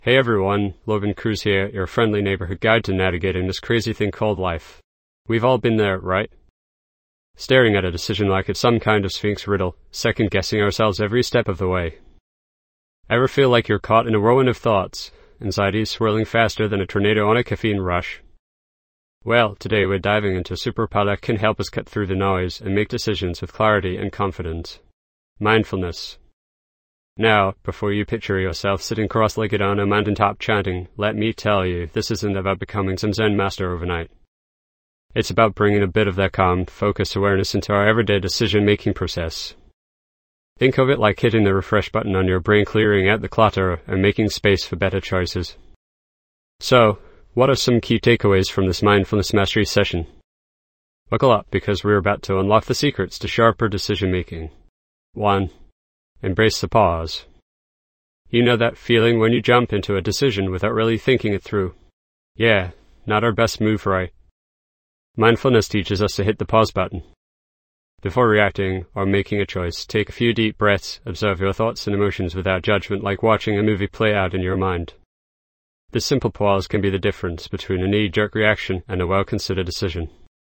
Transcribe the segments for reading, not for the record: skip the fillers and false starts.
Hey everyone, Logan Cruz here, your friendly neighborhood guide to navigating this crazy thing called life. We've all been there, right? Staring at a decision like it's some kind of Sphinx riddle, second-guessing ourselves every step of the way. Ever feel like you're caught in a whirlwind of thoughts, anxiety swirling faster than a tornado on a caffeine rush? Well, today we're diving into a superpower that can help us cut through the noise and make decisions with clarity and confidence. Mindfulness. Now, before you picture yourself sitting cross-legged on a mountaintop chanting, let me tell you, this isn't about becoming some Zen master overnight. It's about bringing a bit of that calm, focused awareness into our everyday decision-making process. Think of it like hitting the refresh button on your brain, clearing out the clutter and making space for better choices. So, what are some key takeaways from this mindfulness mastery session? Buckle up, because we're about to unlock the secrets to sharper decision-making. 1. Embrace the pause. You know that feeling when you jump into a decision without really thinking it through? Yeah, not our best move, right? Mindfulness teaches us to hit the pause button. Before reacting or making a choice, take a few deep breaths, observe your thoughts and emotions without judgment, like watching a movie play out in your mind. This simple pause can be the difference between a knee-jerk reaction and a well-considered decision.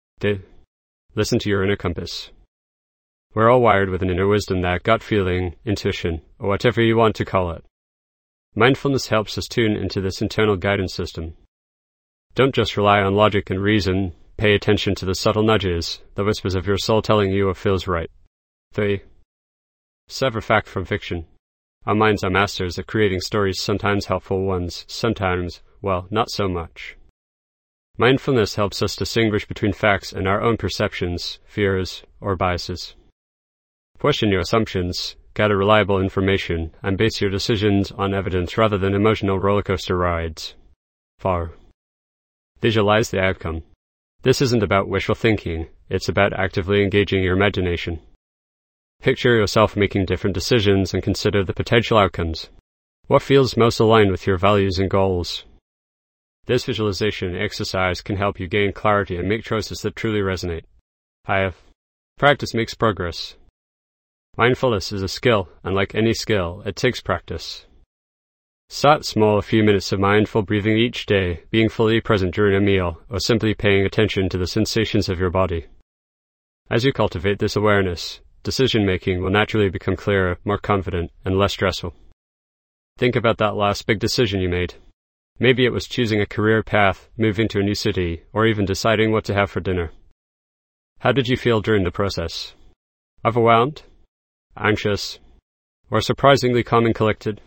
Listen to your inner compass. We're all wired with an inner wisdom, that gut feeling, intuition, or whatever you want to call it. Mindfulness helps us tune into this internal guidance system. Don't just rely on logic and reason, pay attention to the subtle nudges, the whispers of your soul telling you what feels right. 3. Sever fact from fiction. Our minds are masters at creating stories, sometimes helpful ones, sometimes, well, not so much. Mindfulness helps us distinguish between facts and our own perceptions, fears, or biases. Question your assumptions, gather reliable information, and base your decisions on evidence rather than emotional rollercoaster rides. 4. Visualize the outcome. This isn't about wishful thinking, it's about actively engaging your imagination. Picture yourself making different decisions and consider the potential outcomes. What feels most aligned with your values and goals? This visualization exercise can help you gain clarity and make choices that truly resonate. Practice makes progress. Mindfulness is a skill, and like any skill, it takes practice. Start small, a few minutes of mindful breathing each day, being fully present during a meal, or simply paying attention to the sensations of your body. As you cultivate this awareness, decision-making will naturally become clearer, more confident, and less stressful. Think about that last big decision you made. Maybe it was choosing a career path, moving to a new city, or even deciding what to have for dinner. How did you feel during the process? Overwhelmed? Anxious? Or surprisingly calm and collected?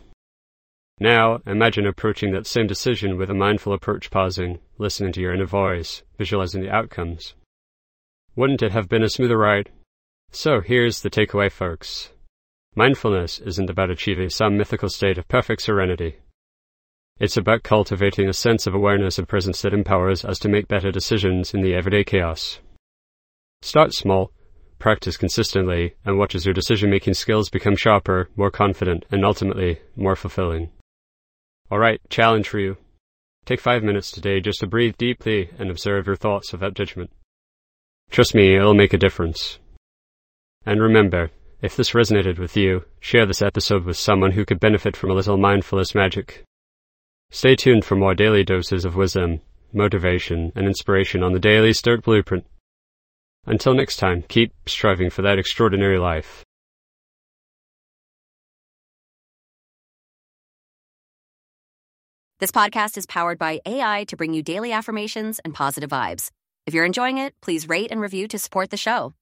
Now, imagine approaching that same decision with a mindful approach, pausing, listening to your inner voice, visualizing the outcomes. Wouldn't it have been a smoother ride? So here's the takeaway, folks. Mindfulness isn't about achieving some mythical state of perfect serenity. It's about cultivating a sense of awareness and presence that empowers us to make better decisions in the everyday chaos. Start small, practice consistently, and watch as your decision-making skills become sharper, more confident, and ultimately, more fulfilling. Alright, challenge for you. Take 5 minutes today just to breathe deeply and observe your thoughts without judgment. Trust me, it'll make a difference. And remember, if this resonated with you, share this episode with someone who could benefit from a little mindfulness magic. Stay tuned for more daily doses of wisdom, motivation, and inspiration on the Daily Start Blueprint. Until next time, keep striving for that extraordinary life. This podcast is powered by AI to bring you daily affirmations and positive vibes. If you're enjoying it, please rate and review to support the show.